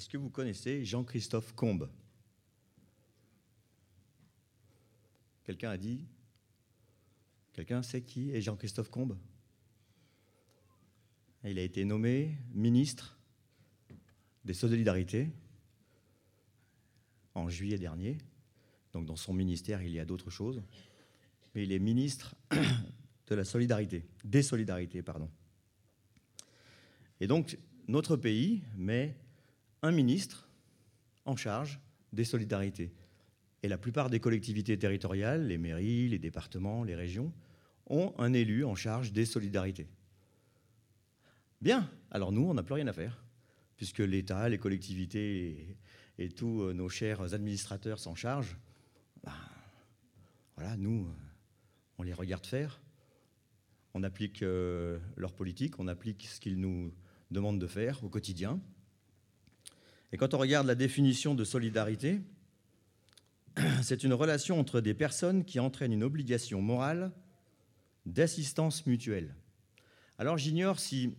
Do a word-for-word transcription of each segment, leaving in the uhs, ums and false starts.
est-ce que vous connaissez Jean-Christophe Combes? Quelqu'un a dit? Quelqu'un sait qui est Jean-Christophe Combes? Il a été nommé ministre des Solidarités en juillet dernier. Donc dans son ministère, il y a d'autres choses. Mais il est ministre de la solidarité, des solidarités, pardon. Et donc, notre pays met un ministre en charge des solidarités. Et la plupart des collectivités territoriales, les mairies, les départements, les régions, ont un élu en charge des solidarités. Bien, alors nous, on n'a plus rien à faire, puisque l'État, les collectivités et, et tous nos chers administrateurs s'en chargent. Ben, voilà, nous, on les regarde faire, on applique euh, leur politique, on applique ce qu'ils nous demandent de faire au quotidien. Et quand on regarde la définition de solidarité, c'est une relation entre des personnes qui entraînent une obligation morale d'assistance mutuelle. Alors j'ignore si,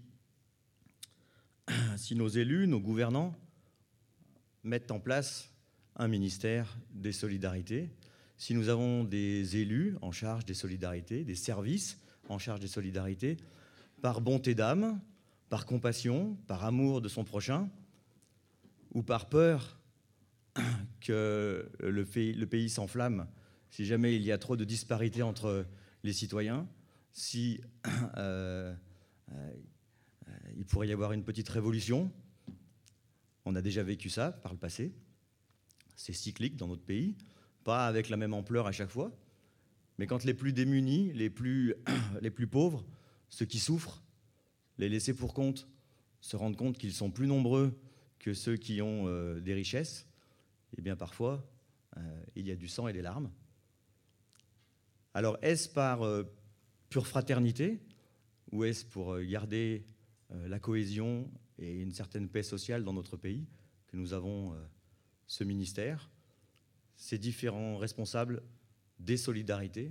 si nos élus, nos gouvernants, mettent en place un ministère des solidarités, si nous avons des élus en charge des solidarités, des services en charge des solidarités, par bonté d'âme, par compassion, par amour de son prochain, ou par peur que le pays, le pays s'enflamme si jamais il y a trop de disparités entre les citoyens, si euh, euh, il pourrait y avoir une petite révolution. On a déjà vécu ça par le passé. C'est cyclique dans notre pays, pas avec la même ampleur à chaque fois, mais quand les plus démunis, les plus, les plus pauvres, ceux qui souffrent, les laissés pour compte, se rendent compte qu'ils sont plus nombreux que ceux qui ont euh, des richesses, eh bien parfois, euh, il y a du sang et des larmes. Alors, est-ce par euh, pure fraternité, ou est-ce pour garder euh, la cohésion et une certaine paix sociale dans notre pays que nous avons euh, ce ministère, ces différents responsables des solidarités?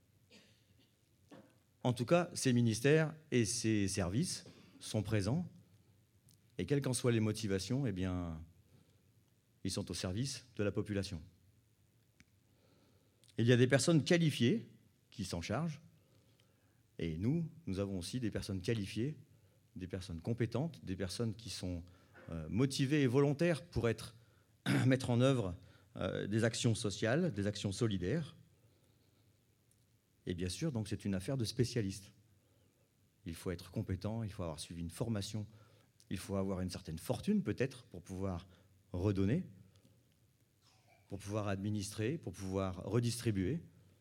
En tout cas, ces ministères et ces services sont présents, et quelles qu'en soient les motivations, eh bien, ils sont au service de la population. Il y a des personnes qualifiées qui s'en chargent, et nous, nous avons aussi des personnes qualifiées, des personnes compétentes, des personnes qui sont euh, motivées et volontaires pour être, mettre en œuvre euh, des actions sociales, des actions solidaires. Et bien sûr, donc, c'est une affaire de spécialistes. Il faut être compétent, il faut avoir suivi une formation, il faut avoir une certaine fortune peut-être pour pouvoir redonner, pour pouvoir administrer, pour pouvoir redistribuer.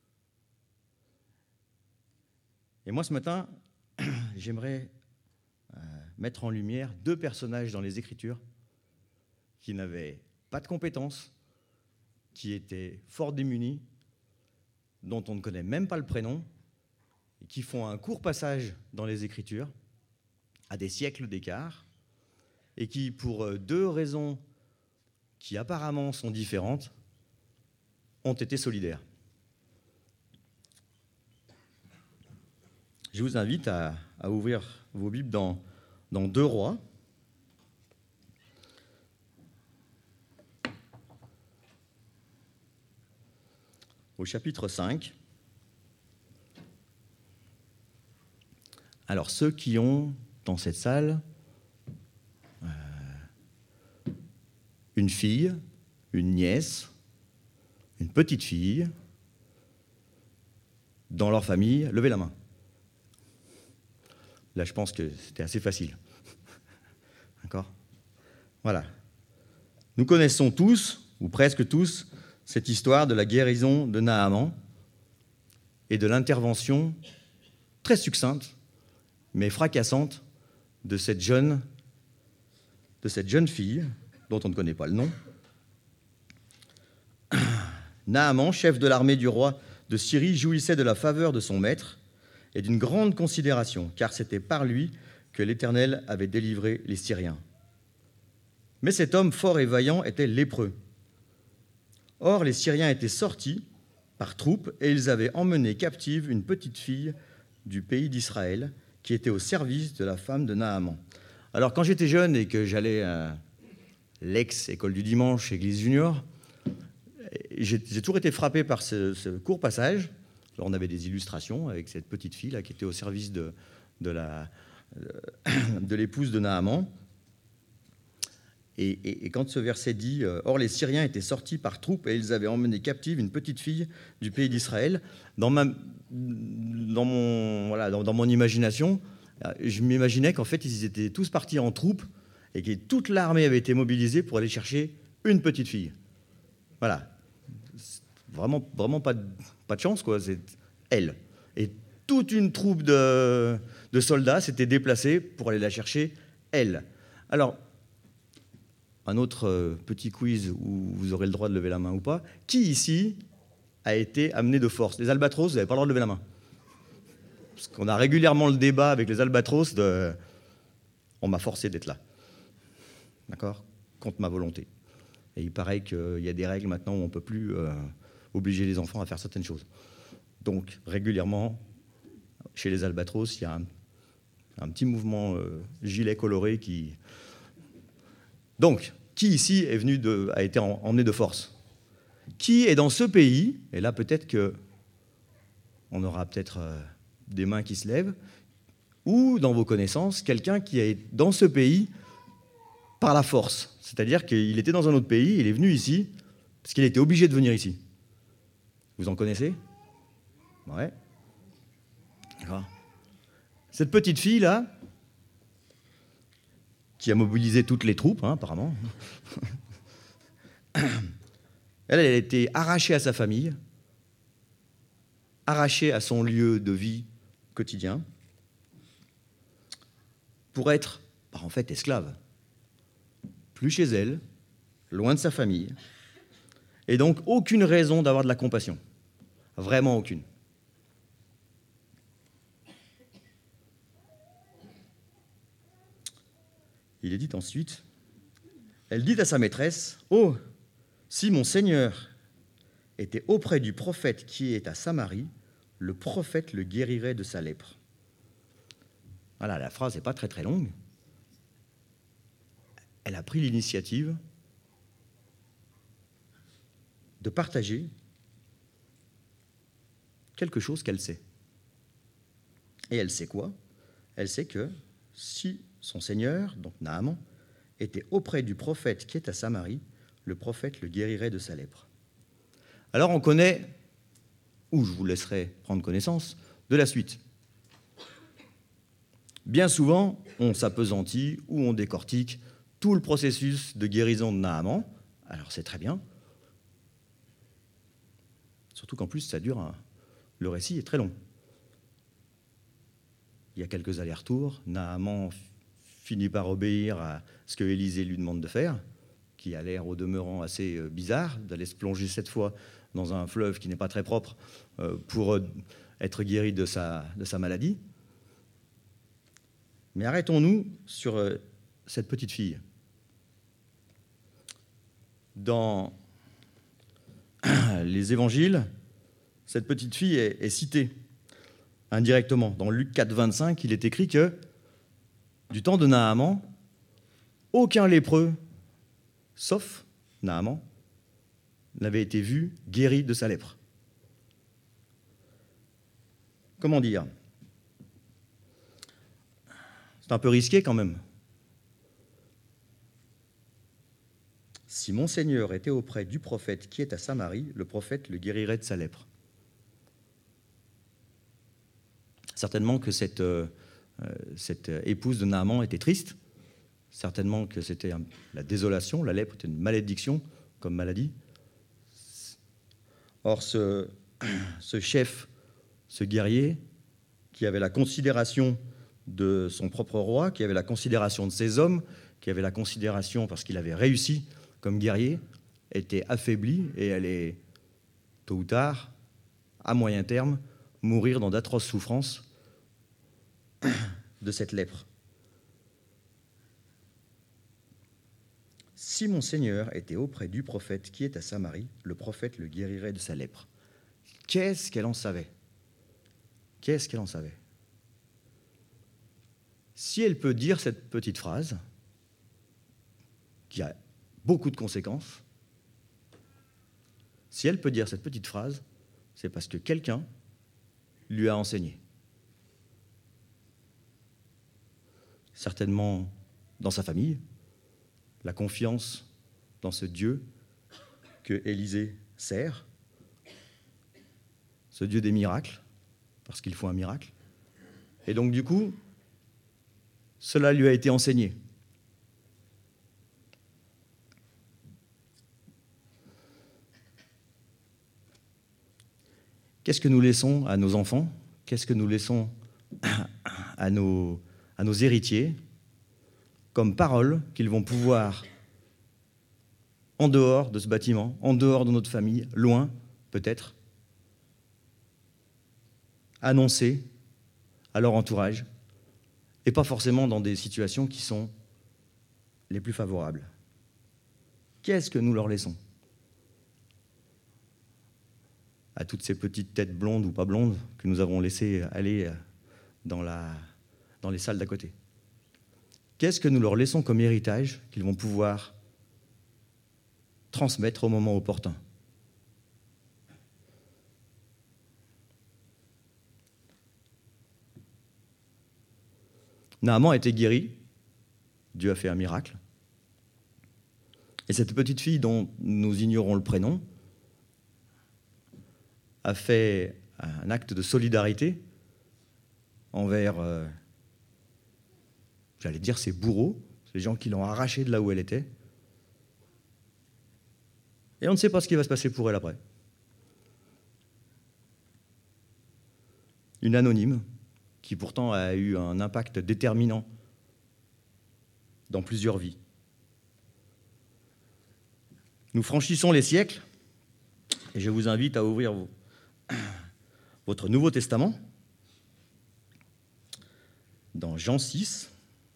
Et moi, ce matin, j'aimerais euh, mettre en lumière deux personnages dans les Écritures qui n'avaient pas de compétences, qui étaient fort démunis, dont on ne connaît même pas le prénom, et qui font un court passage dans les Écritures, à des siècles d'écart, et qui, pour deux raisons qui apparemment sont différentes, ont été solidaires. Je vous invite à, à ouvrir vos Bibles dans, dans Deux Rois. Au chapitre cinq. Alors, ceux qui ont, dans cette salle, euh, une fille, une nièce, une petite fille, dans leur famille, levez la main. Là, je pense que c'était assez facile. D'accord ? Voilà. Nous connaissons tous, ou presque tous, cette histoire de la guérison de Naaman et de l'intervention très succincte, mais fracassante, de cette jeune, de cette jeune fille, dont on ne connaît pas le nom. Naaman, chef de l'armée du roi de Syrie, jouissait de la faveur de son maître et d'une grande considération, car c'était par lui que l'Éternel avait délivré les Syriens. Mais cet homme fort et vaillant était lépreux. Or, les Syriens étaient sortis par troupes et ils avaient emmené captive une petite fille du pays d'Israël qui était au service de la femme de Naaman. Alors, quand j'étais jeune et que j'allais, euh, l'ex-école du dimanche, église junior. J'ai toujours été frappé par ce, ce court passage. Alors, on avait des illustrations avec cette petite fille là, qui était au service de, de la, de l'épouse de Naaman. Et, et, et quand ce verset dit « Or les Syriens étaient sortis par troupes et ils avaient emmené captive une petite fille du pays d'Israël », dans, ma, dans, mon, voilà, dans, dans mon imagination, je m'imaginais qu'en fait, ils étaient tous partis en troupes et que toute l'armée avait été mobilisée pour aller chercher une petite fille. Voilà. Vraiment, vraiment pas, de, pas de chance, quoi. C'est elle. Et toute une troupe de, de soldats s'était déplacée pour aller la chercher, elle. Alors, un autre petit quiz où vous aurez le droit de lever la main ou pas. Qui ici a été amené de force? Les albatros, vous n'avez pas le droit de lever la main. Parce qu'on a régulièrement le débat avec les albatros de « on m'a forcé d'être là ». D'accord? Contre ma volonté. Et il paraît qu'il y a des règles maintenant où on ne peut plus euh, obliger les enfants à faire certaines choses. Donc, régulièrement, chez les albatros, il y a un, un petit mouvement euh, gilet coloré qui... Donc, qui ici est venu de, a été emmené de force? Qui est dans ce pays? Et là, peut-être qu'on aura peut-être euh, des mains qui se lèvent. Ou, dans vos connaissances, quelqu'un qui est dans ce pays par la force. C'est-à-dire qu'il était dans un autre pays, il est venu ici, parce qu'il était obligé de venir ici. Vous en connaissez? Ouais. D'accord. Cette petite fille-là, qui a mobilisé toutes les troupes, hein, apparemment, elle, elle a été arrachée à sa famille, arrachée à son lieu de vie quotidien, pour être, bah, en fait, esclave. Plus chez elle, loin de sa famille, et donc aucune raison d'avoir de la compassion. Vraiment aucune. Il est dit ensuite, elle dit à sa maîtresse, « Oh, si mon Seigneur était auprès du prophète qui est à Samarie, le prophète le guérirait de sa lèpre. » Voilà, la phrase n'est pas très très longue. Elle a pris l'initiative de partager quelque chose qu'elle sait. Et elle sait quoi? Elle sait que si son Seigneur, donc Naaman, était auprès du prophète qui est à Samarie, le prophète le guérirait de sa lèpre. Alors on connaît, ou je vous laisserai prendre connaissance, de la suite. Bien souvent, on s'appesantit ou on décortique tout le processus de guérison de Naaman. Alors c'est très bien. Surtout qu'en plus, ça dure un... le récit est très long. Il y a quelques allers-retours. Naaman finit par obéir à ce que Élisée lui demande de faire, qui a l'air au demeurant assez bizarre, d'aller se plonger cette fois dans un fleuve qui n'est pas très propre pour être guéri de sa, de sa maladie. Mais arrêtons-nous sur cette petite fille. Dans les évangiles, cette petite fille est, est citée indirectement. Dans Luc quatre, vingt-cinq, il est écrit que du temps de Naaman, aucun lépreux, sauf Naaman, n'avait été vu guéri de sa lèpre. Comment dire? C'est un peu risqué quand même. Si mon Seigneur était auprès du prophète qui est à Samarie, le prophète le guérirait de sa lèpre. Certainement que cette, euh, cette épouse de Naaman était triste. Certainement que c'était la désolation. La lèpre était une malédiction comme maladie. Or, ce, ce chef, ce guerrier, qui avait la considération de son propre roi, qui avait la considération de ses hommes, qui avait la considération parce qu'il avait réussi comme guerrier, était affaibli et allait, tôt ou tard, à moyen terme, mourir dans d'atroces souffrances de cette lèpre. Si mon Seigneur était auprès du prophète qui est à Samarie, le prophète le guérirait de sa lèpre. Qu'est-ce qu'elle en savait? Qu'est-ce qu'elle en savait? Si elle peut dire cette petite phrase, qui a beaucoup de conséquences. Si elle peut dire cette petite phrase, c'est parce que quelqu'un lui a enseigné. Certainement dans sa famille, la confiance dans ce Dieu que Élisée sert, ce Dieu des miracles, parce qu'il faut un miracle. Et donc du coup, cela lui a été enseigné. Qu'est-ce que nous laissons à nos enfants? Qu'est-ce que nous laissons à nos, à nos héritiers comme paroles qu'ils vont pouvoir, en dehors de ce bâtiment, en dehors de notre famille, loin peut-être, annoncer à leur entourage, et pas forcément dans des situations qui sont les plus favorables. Qu'est-ce que nous leur laissons à toutes ces petites têtes blondes ou pas blondes que nous avons laissées aller dans, la, dans les salles d'à côté? Qu'est-ce que nous leur laissons comme héritage qu'ils vont pouvoir transmettre au moment opportun? Naaman a été guéri, Dieu a fait un miracle. Et cette petite fille dont nous ignorons le prénom a fait un acte de solidarité envers, euh, j'allais dire, ses bourreaux, les gens qui l'ont arrachée de là où elle était. Et on ne sait pas ce qui va se passer pour elle après. Une anonyme qui pourtant a eu un impact déterminant dans plusieurs vies. Nous franchissons les siècles et je vous invite à ouvrir vos, votre Nouveau Testament dans Jean six.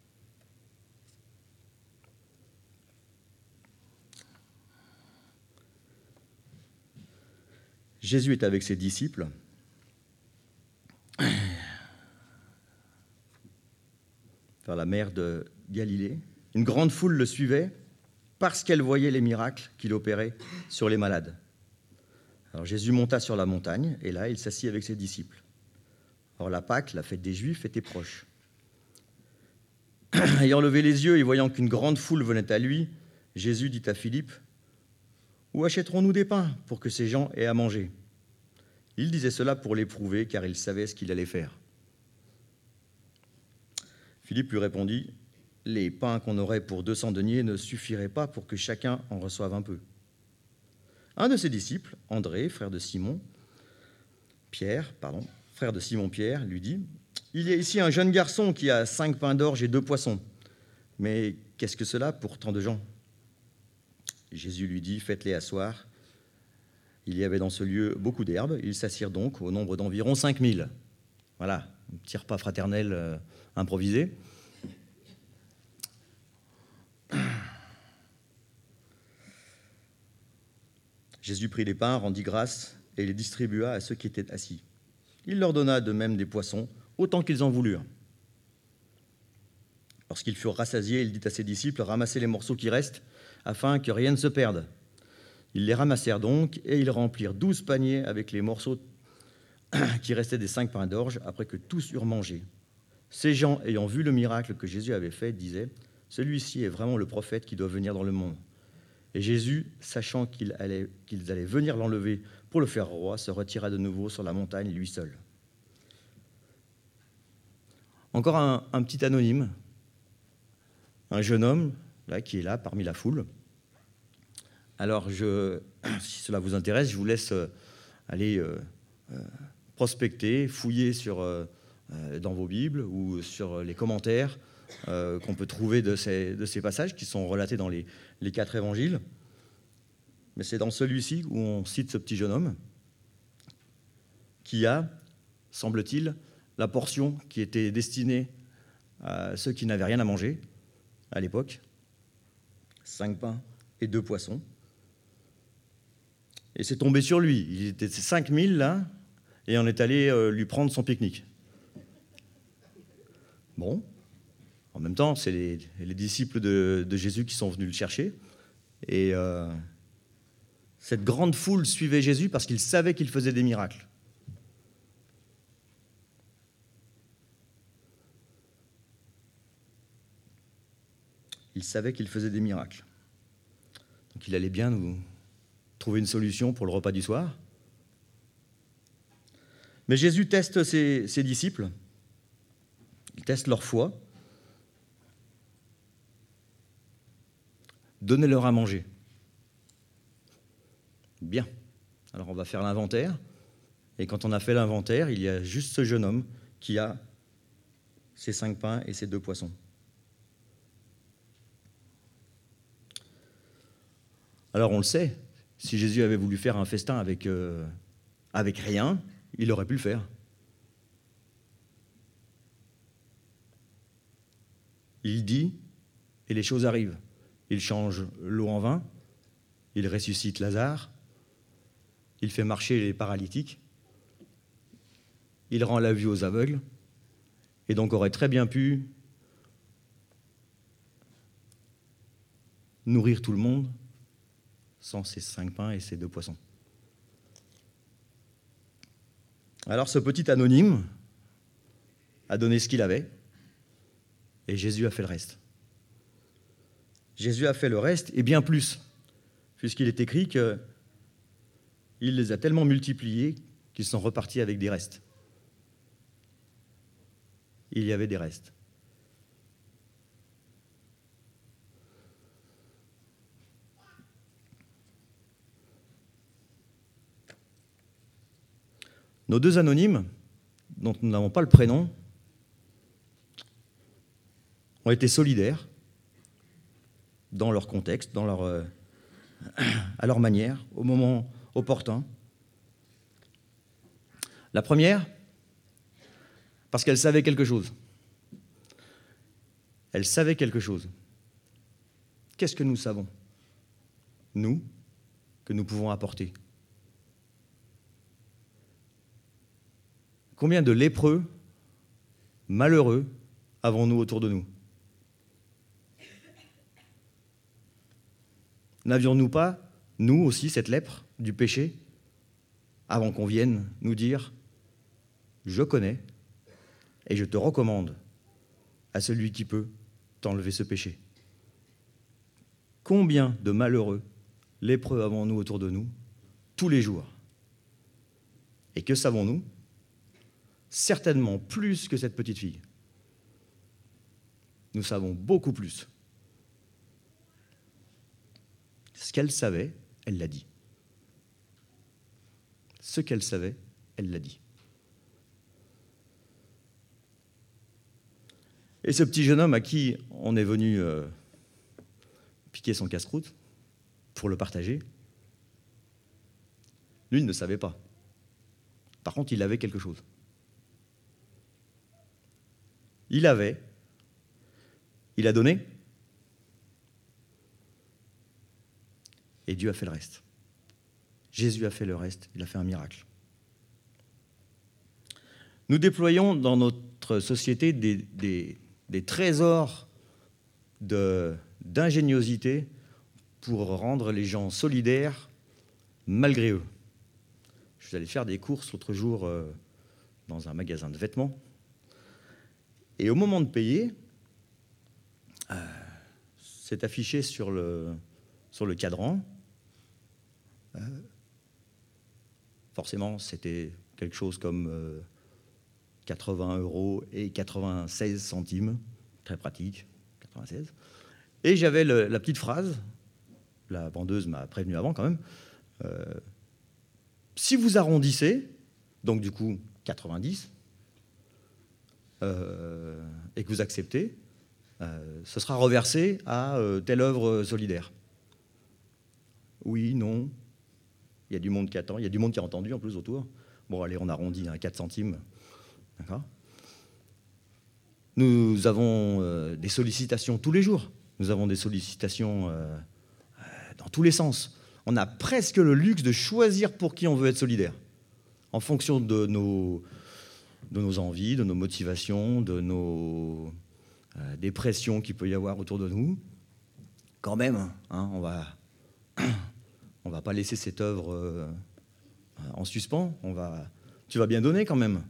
Jésus est avec ses disciples. Vers la mer de Galilée. Une grande foule le suivait parce qu'elle voyait les miracles qu'il opérait sur les malades. Alors Jésus monta sur la montagne et là, il s'assit avec ses disciples. Or la Pâque, la fête des Juifs, était proche. Ayant levé les yeux et voyant qu'une grande foule venait à lui, Jésus dit à Philippe, « Où achèterons-nous des pains pour que ces gens aient à manger ?» Il disait cela pour l'éprouver, car il savait ce qu'il allait faire. Philippe lui répondit, « Les pains qu'on aurait pour deux cents deniers ne suffiraient pas pour que chacun en reçoive un peu. » Un de ses disciples, André, frère de Simon, Pierre, pardon, frère de Simon-Pierre, lui dit, « Il y a ici un jeune garçon qui a cinq pains d'orge et deux poissons. Mais qu'est-ce que cela pour tant de gens ?» Jésus lui dit, « Faites-les asseoir. » Il y avait dans ce lieu beaucoup d'herbes. Ils s'assirent donc au nombre d'environ cinq mille. Voilà, un petit repas fraternel euh, improvisé. Jésus prit les pains, rendit grâce et les distribua à ceux qui étaient assis. Il leur donna de même des poissons, autant qu'ils en voulurent. Lorsqu'ils furent rassasiés, il dit à ses disciples, « Ramassez les morceaux qui restent, afin que rien ne se perde. » Ils les ramassèrent donc, et ils remplirent douze paniers avec les morceaux qui restaient des cinq pains d'orge, après que tous eurent mangé. Ces gens, ayant vu le miracle que Jésus avait fait, disaient, « Celui-ci est vraiment le prophète qui doit venir dans le monde. » Et Jésus, sachant qu'ils allaient, qu'ils allaient venir l'enlever pour le faire roi, se retira de nouveau sur la montagne, lui seul. Encore un, un petit anonyme, un jeune homme là, qui est là parmi la foule. Alors, je, si cela vous intéresse, je vous laisse aller euh, euh, prospecter, fouiller sur, euh, dans vos Bibles ou sur les commentaires euh, qu'on peut trouver de ces, de ces passages qui sont relatés dans les, les quatre évangiles. Mais c'est dans celui-ci où on cite ce petit jeune homme qui a, semble-t-il, la portion qui était destinée à ceux qui n'avaient rien à manger à l'époque, cinq pains et deux poissons. Et c'est tombé sur lui. Il était cinq mille là, et on est allé euh, lui prendre son pique-nique. Bon, en même temps, c'est les, les disciples de, de Jésus qui sont venus le chercher. Et euh, cette grande foule suivait Jésus parce qu'il savait qu'il faisait des miracles. Il savait qu'il faisait des miracles. Donc il allait bien nous trouver une solution pour le repas du soir. Mais Jésus teste ses, ses disciples. Il teste leur foi. Donnez-leur à manger. Bien. Alors on va faire l'inventaire. Et quand on a fait l'inventaire, il y a juste ce jeune homme qui a ses cinq pains et ses deux poissons. Alors on le sait, si Jésus avait voulu faire un festin avec, euh, avec rien, il aurait pu le faire. Il dit, et les choses arrivent. Il change l'eau en vin, il ressuscite Lazare, il fait marcher les paralytiques, il rend la vue aux aveugles, et donc aurait très bien pu nourrir tout le monde sans ses cinq pains et ses deux poissons. Alors ce petit anonyme a donné ce qu'il avait, et Jésus a fait le reste. Jésus a fait le reste, et bien plus, puisqu'il est écrit qu'il les a tellement multipliés qu'ils sont repartis avec des restes. Il y avait des restes. Nos deux anonymes, dont nous n'avons pas le prénom, ont été solidaires dans leur contexte, dans leur, euh, à leur manière, au moment opportun. La première, parce qu'elle savait quelque chose. Elle savait quelque chose. Qu'est-ce que nous savons, nous, que nous pouvons apporter ? Combien de lépreux, malheureux, avons-nous autour de nous ? N'avions-nous pas, nous aussi, cette lèpre du péché, avant qu'on vienne nous dire « Je connais et je te recommande à celui qui peut t'enlever ce péché ». Combien de malheureux, lépreux avons-nous autour de nous, tous les jours ? Et que savons-nous ? Certainement plus que cette petite fille. Nous savons beaucoup plus. Ce qu'elle savait, elle l'a dit. Ce qu'elle savait, elle l'a dit. Et ce petit jeune homme à qui on est venu euh, piquer son casse-croûte pour le partager, lui, il ne savait pas. Par contre, il avait quelque chose. Il avait, il a donné, et Dieu a fait le reste. Jésus a fait le reste, il a fait un miracle. Nous déployons dans notre société des, des, des trésors de, d'ingéniosité pour rendre les gens solidaires malgré eux. Je suis allé faire des courses l'autre jour euh, dans un magasin de vêtements. Et au moment de payer, euh, c'est affiché sur le, sur le cadran. Euh, forcément, c'était quelque chose comme euh, quatre-vingts euros et quatre-vingt-seize centimes. Très pratique, quatre-vingt-seize. Et j'avais le, la petite phrase, la vendeuse m'a prévenu avant quand même, euh, si vous arrondissez, donc du coup quatre-vingt-dix, Euh, et que vous acceptez, euh, ce sera reversé à euh, telle œuvre solidaire. Oui, non. Il y a du monde qui attend, il y a du monde qui a entendu en plus autour. Bon, allez, on arrondit à quatre centimes. D'accord ? Nous avons euh, des sollicitations tous les jours. Nous avons des sollicitations euh, dans tous les sens. On a presque le luxe de choisir pour qui on veut être solidaire, en fonction de nos... de nos envies, de nos motivations, de nos euh, des pressions qu'il peut y avoir autour de nous. Quand même, hein, on va on ne va pas laisser cette œuvre euh, en suspens. On va, tu vas bien donner quand même.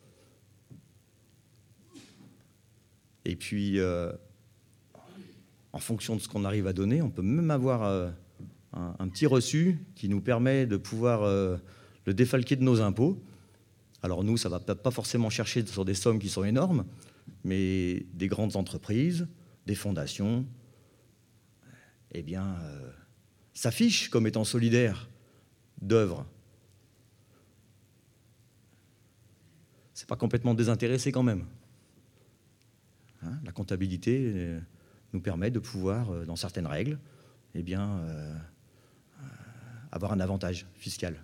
Et puis, euh, en fonction de ce qu'on arrive à donner, on peut même avoir euh, un, un petit reçu qui nous permet de pouvoir euh, le défalquer de nos impôts. Alors nous, ça ne va peut-être pas forcément chercher sur des sommes qui sont énormes, mais des grandes entreprises, des fondations, eh bien, euh, s'affichent comme étant solidaires d'œuvres. Ce n'est pas complètement désintéressé quand même. Hein, la comptabilité euh, nous permet de pouvoir, euh, dans certaines règles, eh bien, euh, euh, avoir un avantage fiscal.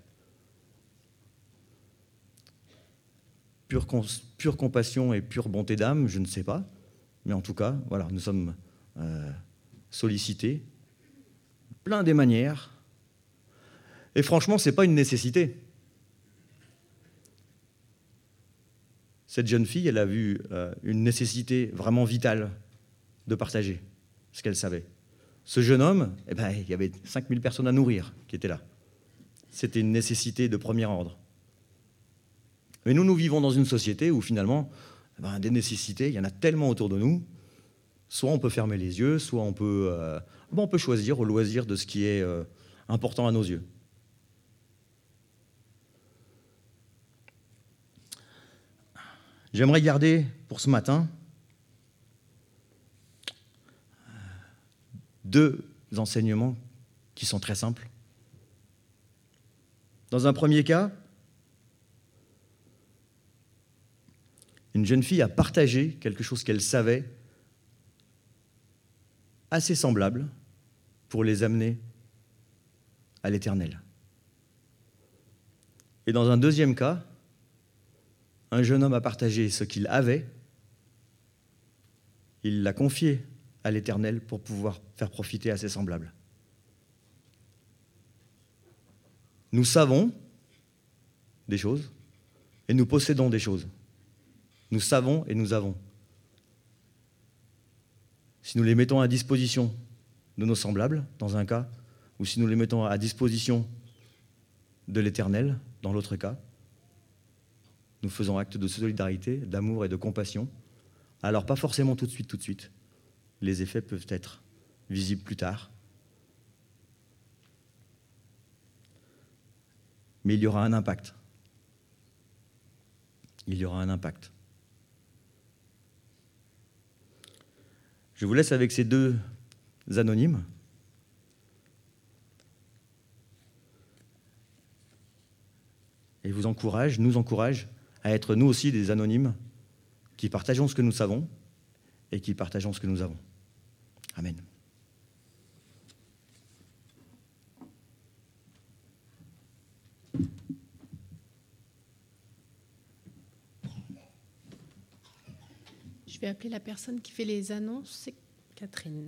Pure, pure compassion et pure bonté d'âme, je ne sais pas. Mais en tout cas, voilà, nous sommes euh, sollicités plein des manières. Et franchement, ce n'est pas une nécessité. Cette jeune fille, elle a vu euh, une nécessité vraiment vitale de partager ce qu'elle savait. Ce jeune homme, eh ben, il y avait cinq mille personnes à nourrir qui étaient là. C'était une nécessité de premier ordre. Mais nous, nous vivons dans une société où finalement, eh ben, des nécessités, il y en a tellement autour de nous. Soit on peut fermer les yeux, soit on peut, euh, bon, on peut choisir au loisir de ce qui est euh, important à nos yeux. J'aimerais garder pour ce matin deux enseignements qui sont très simples. Dans un premier cas, une jeune fille a partagé quelque chose qu'elle savait assez semblable pour les amener à l'Éternel. Et dans un deuxième cas, un jeune homme a partagé ce qu'il avait, il l'a confié à l'Éternel pour pouvoir faire profiter à ses semblables. Nous savons des choses et nous possédons des choses. Nous savons et nous avons. Si nous les mettons à disposition de nos semblables, dans un cas, ou si nous les mettons à disposition de l'Éternel, dans l'autre cas, nous faisons acte de solidarité, d'amour et de compassion. Alors pas forcément tout de suite, tout de suite. Les effets peuvent être visibles plus tard. Mais il y aura un impact. Il y aura un impact. Je vous laisse avec ces deux anonymes. Et vous encourage, nous encourage à être nous aussi des anonymes qui partageons ce que nous savons et qui partageons ce que nous avons. Amen. Je vais appeler la personne qui fait les annonces, c'est Catherine.